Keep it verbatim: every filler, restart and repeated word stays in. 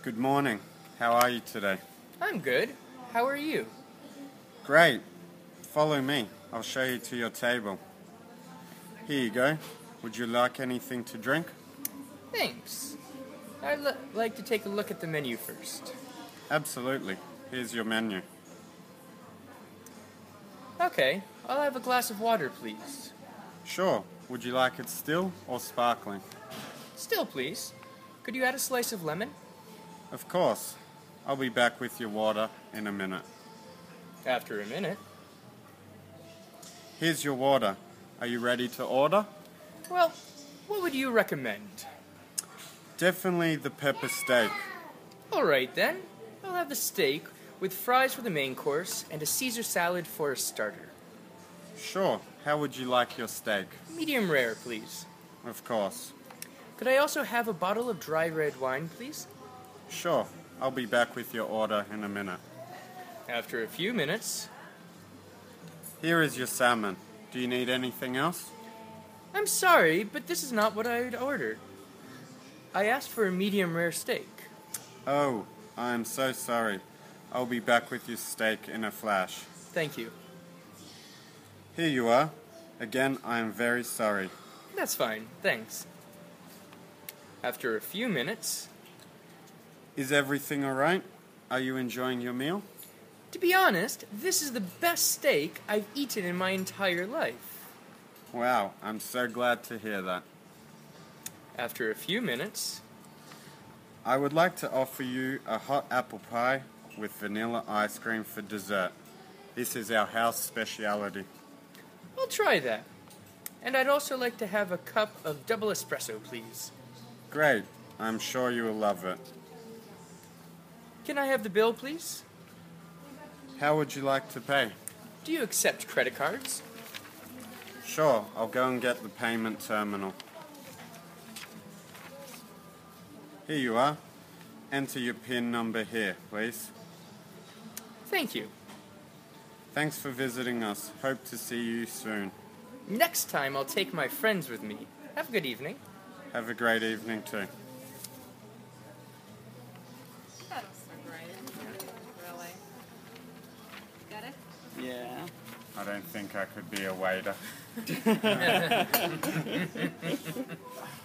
Good morning. How are you today? I'm good. How are you? Great. Follow me. I'll show you to your table. Here you go. Would you like anything to drink? Thanks. I'd l- like to take a look at the menu first. Absolutely. Here's your menu. Okay, I'll have a glass of water, please. Sure. Would you like it still or sparkling? Still, please. Could you add a slice of lemon? Of course. I'll be back with your water in a minute. After a minute. Here's your water. Are you ready to order? Well, what would you recommend? Definitely the pepper steak. All right, then. I'll have the steak with fries for the main course and a Caesar salad for a starter. Sure. How would you like your steak? Medium rare, please. Of course. Could I also have a bottle of dry red wine, please? Sure. I'll be back with your order in a minute. After a few minutes. Here is your salmon. Do you need anything else? I'm sorry, but this is not what I had ordered. I asked for a medium rare steak. Oh, I am so sorry. I'll be back with your steak in a flash. Thank you. Here you are. Again, I am very sorry. That's fine, thanks. After a few minutes. Is everything all right? Are you enjoying your meal? To be honest, this is the best steak I've eaten in my entire life. Wow, I'm so glad to hear that. After a few minutes. I would like to offer you a hot apple pie with vanilla ice cream for dessert. This is our house speciality. I'll try that. And I'd also like to have a cup of double espresso, please. Great. I'm sure you will love it. Can I have the bill, please? How would you like to pay? Do you accept credit cards? Sure, I'll go and get the payment terminal. Here you are. Enter your PIN number here, please. Thank you. Thanks for visiting us. Hope to see you soon. Next time I'll take my friends with me. Have a good evening. Have a great evening too. That was so great. Really. Got it? Yeah. I don't think I could be a waiter.